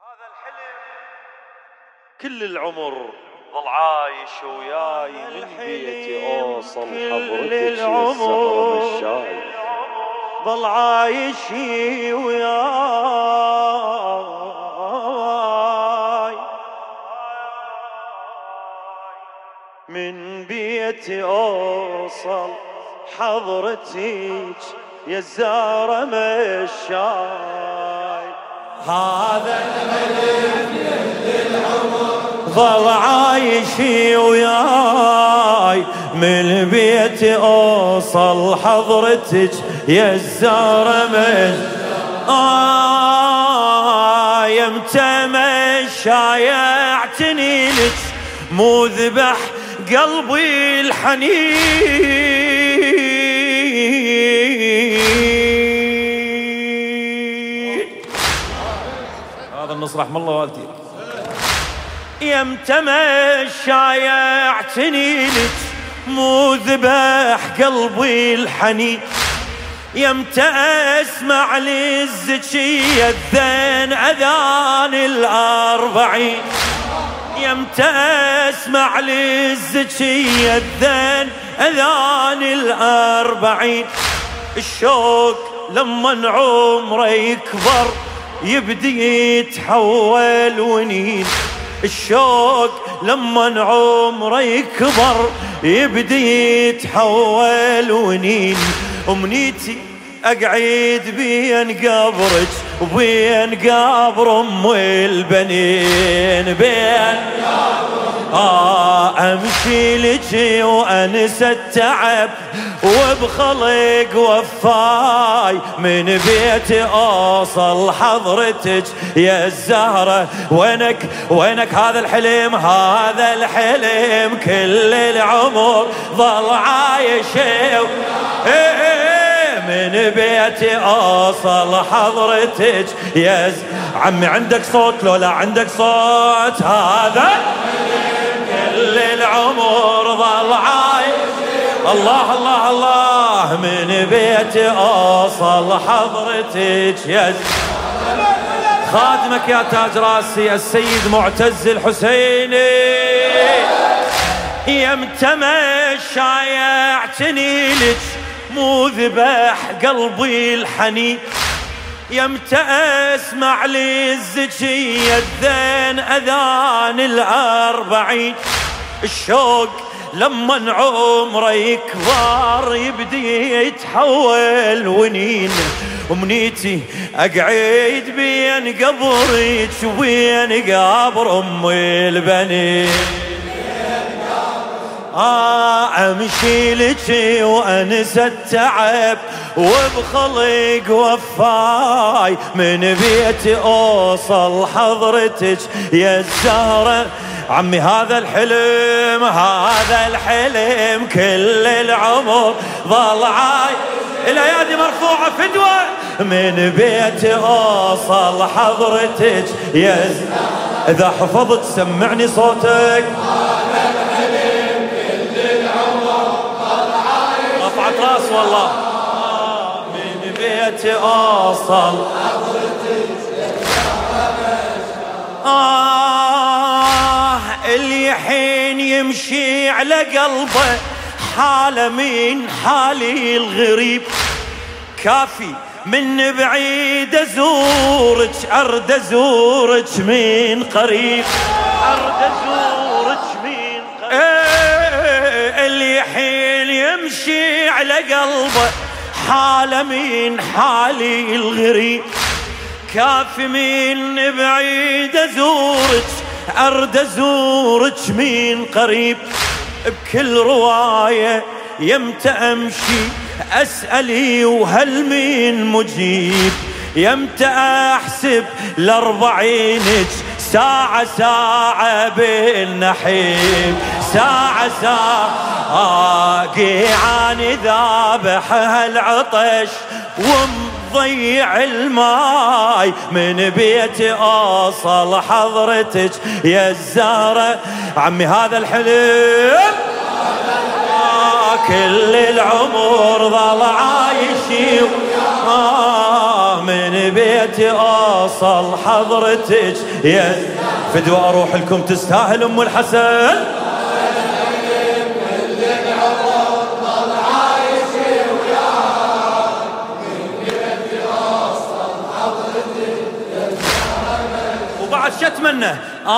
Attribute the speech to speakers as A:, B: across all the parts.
A: هذا الحلم كل العمر ظل عايش وياي من بيتي اوصل حضرتك يا الزهرة مشاي ظل عايش وياي من بيتي اوصل حضرتك يا الزهرة مشاي هذا الحلم للعمر ظل عايش وياي من بيتي اوصل حضرتك يا الزهرة يمتى مشايعتني لك مو ذبح قلبي الحنين. هذا النص رحم الله والديك. يمتى مشايعتني لك مو ذبح قلبي الحنين. يمتى اسمع للزكية الذين اذان الاربعين. يمتى اسمع للزكية الذين اذان الاربعين. الشوق لما عمره يكبر يبدي يتحول ونين. الشوق لما عمره يكبر يبدي يتحول ونين. أمنيتي أقعد بين قبرك وبين قبر أم البنين. بين أمشي لك وأنسى التعب وبخلق وفاي من بيتي أوصل حضرتك يا الزهرة. وينك هذا الحلم كل العمر ظل عايش من بيتي أوصل حضرتك يا عمي. عندك صوت لو لا عندك صوت؟ هذا كل العمر ظل عايش. الله الله الله من بيتي أوصل حضرتك يا خادمك يا تاج راسي السيد معتز الحسيني. يمتى مشايعتني لك مو ذبح قلبي الحنين. يمتى اسمع للزكية الذين اذان الاربعين. الشوق لما عمره يكبر يبدي يتحول ونين. أمنيتي أقعد بين قبرك وبين قبر أم البنين. أمشي لك وأنسى التعب وبخلق وفاي من بيتي أوصل حضرتك يا الزهرة. عمي هذا الحلم كل العمر ظل عاي. الأيادي مرفوعة فدوة من بيتي أوصل حضرتك يا الزهرة. إذا حفظت سمعني صوتك. راس والله من بيتي أوصل اللي حين يمشي على قلبه حالة من حالي الغريب. كافي من بعيد أزورك أرد أزورك من قريب. أرد أزورك من قريب. اللي حين يمشي على قلبه حالة من حالي الغريب. كافي من بعيد أزورك أرد أزورك من قريب. بكل رواية يمتى أمشي أسألي وهل من مجيب. يمتى أحسب لأربعينك ساعة ساعة بالنحيب. ساعة ساعة قيعان ذابح هالعطش ومضيع الماي من بيتي أوصل حضرتك يا الزهرة. عمي هذا الحلم كل العمر ظل عايش من بيتي اوصل حضرتك يا فدوى اروح لكم تستاهل ام الحسن. وبعد شو اتمنى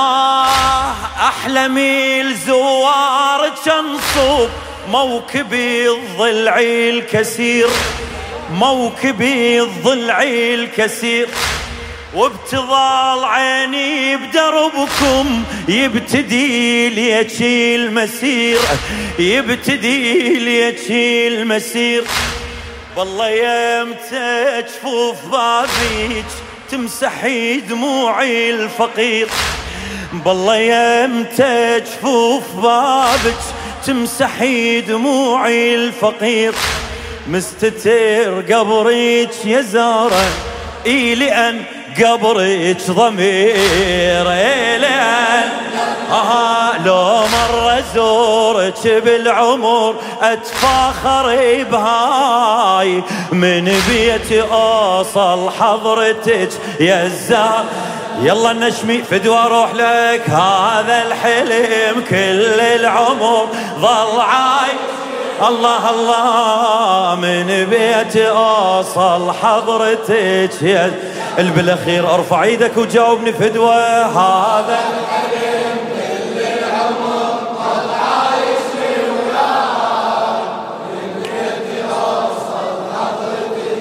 A: احلمي الزوار تنصب موكبي الضلعي الكسير، موكبي الضلعي الكسير، وبتظل عيني بدربكم يبتدي ليجي المسير، يبتدي ليجي المسير. والله يمتى جفوف بابيج تمسحي دموعي الفقير، بالله يمتى جفوف بابك تمسحي دموعي الفقير. مستتر قبرك يا زهرة لأن قبرك ضمير، لأن لو مرة زورك بالعمر اتفاخر بهاي، من بيتي اوصل حضرتك يا الزهر. يلا النشمي فدوى اروح لك هذا الحلم كل العمر ظل عاي. الله الله من بيتي اوصل حضرتك يا بالاخير. ارفع ايدك وجاوبني فدوى هذا الحلم كل العمر ظل عايش وياك، من بيتي اوصل حضرتك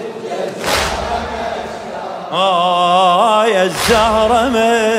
A: يا الزهرة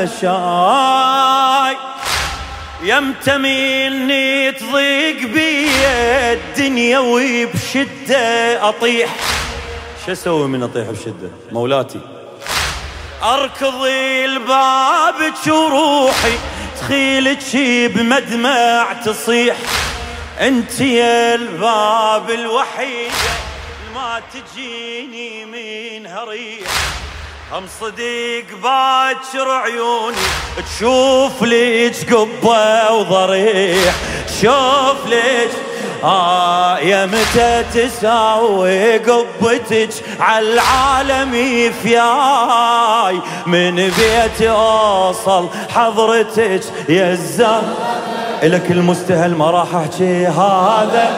A: مشاي. يمتى مني تضيق بي الدنيا وبشدة أطيح، شو اسوي من أطيح بشدة مولاتي؟ أركض البابك وروحي تخيلك بمدمع تصيح، انت يا الباب الوحيدة ما تجيني من هريح. هم صديق باكر عيوني تشوف ليش قبة وضريح، شوف ليش يا متى تساوي قبتك عالعالم يفياي، من بيتي اوصل حضرتك يا الزهر. إلك المستهل ما راح احكي هذا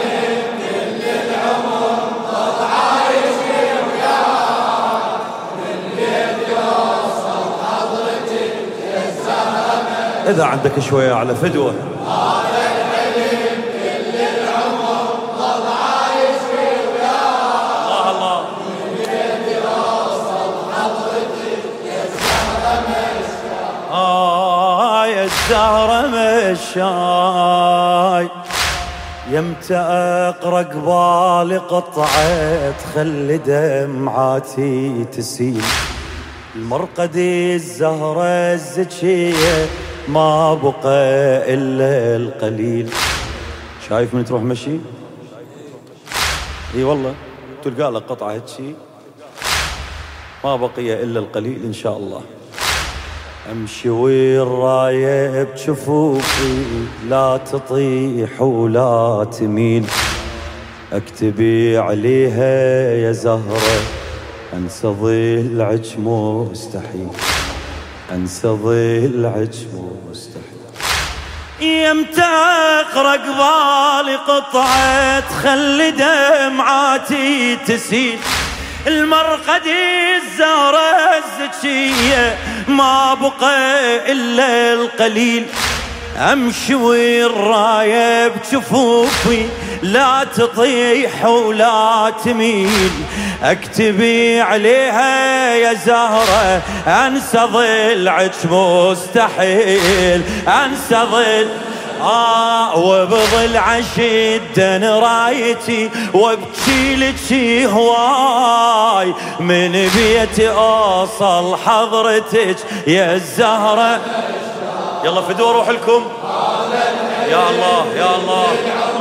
A: إذا عندك شوية على فدوة. هذا الحلم كل العمر ظل عايش وياك، الله الله من بيتي أوصل حضرتك يا الزهرة مشاي، يا الزهرة مشاي. يمتى أقرأ قبالي قطعة تخلي دمعاتي تسيل، المرقد الزهرة الزكية ما بقى إلا القليل. شايف من تروح مشي؟ اي والله تلقى لك قطعة هالشي ما بقي إلا القليل إن شاء الله. أمشي والراية بجفوفي لا تطيح ولا تميل، أكتبي عليها يا زهرة أنسى ضلعك مستحيل، أنسى ضلعك مستحيل. يمتى أقرأ قبالي قطعة تخلي دمعاتي تسيل، المرقد الزهرة الزكية ما بقى إلا القليل. أمشي والراية بجفوفي لا تطيح ولا تميل، اكتبي عليها يا زهرة أنسى ضلعك مستحيل، أنسى ضلع وبضلع شدن رايتي وابكي لك هواي، من بيتي اوصل حضرتك يا الزهرة. يلا فدوى روح لكم يا الله يا الله.